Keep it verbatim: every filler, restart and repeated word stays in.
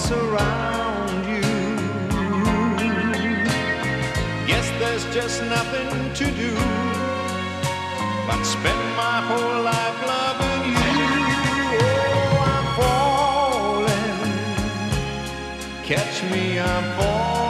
surround you. Guess there's just nothing to do but spend my whole life loving you. Oh, I'm falling, catch me, I'm falling.